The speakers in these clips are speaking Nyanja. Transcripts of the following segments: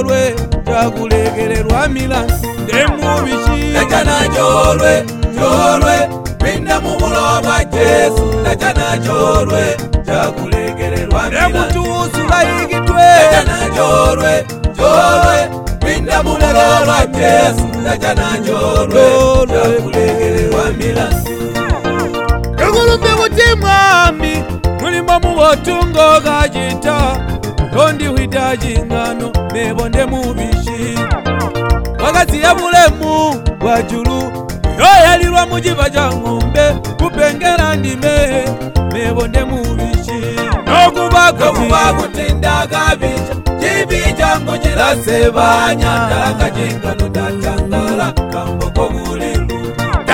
jolwe jakulekererwa milandu ndemubishi ndajana jolwe pinda mu bulo bwa Yesu ndajana jolwe jakulekererwa milandu ndemutusula igitwe ndajana jolwe pinda mu bulo bwa Yesu ndajana jolwe jakulekererwa milandu Engulumbe kuti mwami mulimo mubotungo gajita Tondi huitaji ngano mebonde mubishi Wakati ya bulemu wajulu yoyalirwa mujiba ja ng'ombe kupengera ndime mebonde mubishi Nokuba kutinda gabicha Jibija ngojira sebanya Ndakajinga nutatangala Kamboko gulilu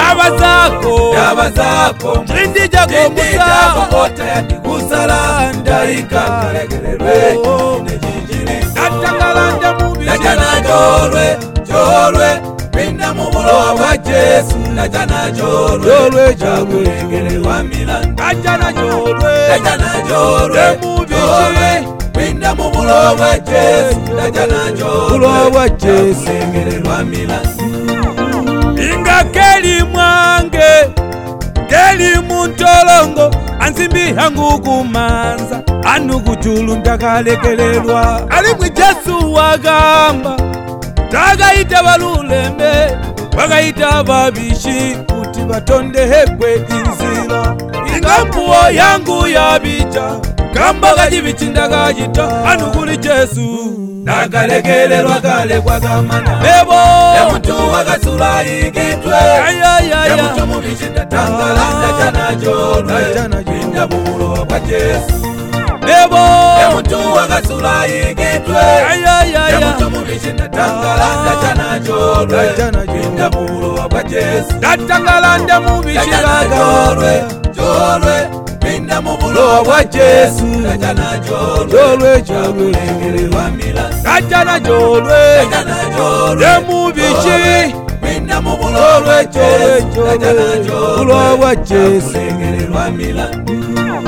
Daba zako Chindi jako Ota ya nikusala Ndaika kalegererwe Natangalanda mubishi Najana jolwe Pinda mu bulo bwa Yesu Najana jolwe Jakulekererwa milandu Najana jolwe mubishi Pinda mu bulo bwa Yesu Najana jolwe Jakulekererwa milandu Inga keli mwange Keli muntolongo Anzimbi hangu kumanza Anu kujulu ndakalekelelwa Alimwi Yesu wagamba Tagaita balulembe Wagaita babishi Kuti batonde hekwe inzira Inga mpuo yangu ya bicha Kamba gajibichinda gajita Anu kuli Yesu Nakalekelelwa kale kwa kamana Bebo Yamutu wakasula igitwe Yamutu mubishinda tangala Najana jolwe Pinda mu bulo bwa Yesu Bebo Yamutu wakasula igitwe Yamutu mubishinda tangala Najana jolwe Pinda mu bulo bwa Yesu Datangala nda mubishiraga Jolwe Pinda mu bulo bwa Yesu Najana jolwe Jakulekererwa milandu Najana jolwe Demubishi Pinda mu bulo bwa Yesu Najana jolwe Jakulekererwa milandu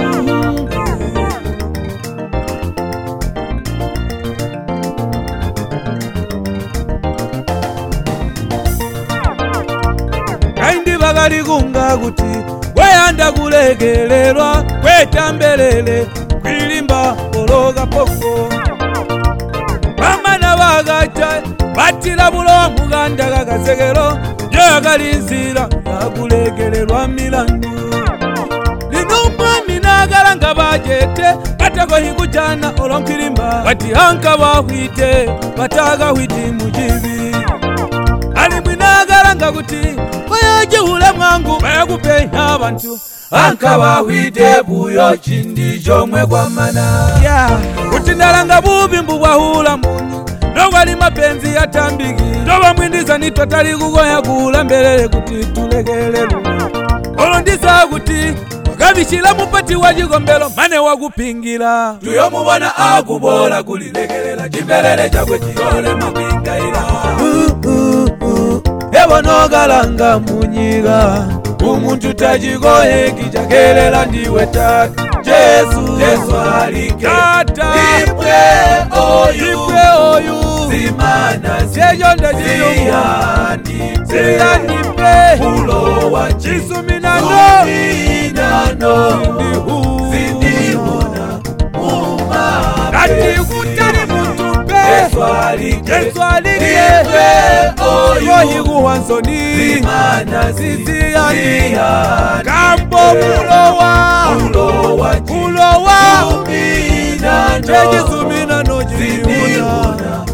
Kaindi bagali gunga guti weyanda kulekererwa kwetambelele kwilimba ologa pongo Bamana bagata batira bulo muganda kakasegero yagalinzira nakulekererwa milandu Linumwami nagala nga bajete batako hikujana olonkirimba bati hanka bahwite bataga hwiti mujibi Alimwi nagala nga kuti bayajihule mwangu bayakupe abantu Hanka bahwite buyo chindi jomwe kwa mana Kutindalanga bubi mbubwa hula muni Nowali mapenzi ya tambigi Nowa mwindiza nitotali kugoya kula mbelele kuti tulekelelu Olondisa kuti wakabishila mupati wajigombelo mane wakupingila Tuyo mubona akubola kulilekelela Chimbelele chakwe chiyole makwingaila Ebo nogalanga munyiga Umuntu tajigoye kijakelela ndiwe tatu Yesu alike Ipwe oyu Zimana Sejonda ziyanipe Ulo wa Jisuminano Zindihuna Umame Kati kutari mutupe Yesu alike Ipwe oyu Higuwansoni Zimana ziyanipe Kambo ulowa Uminano Jisuminano jihuna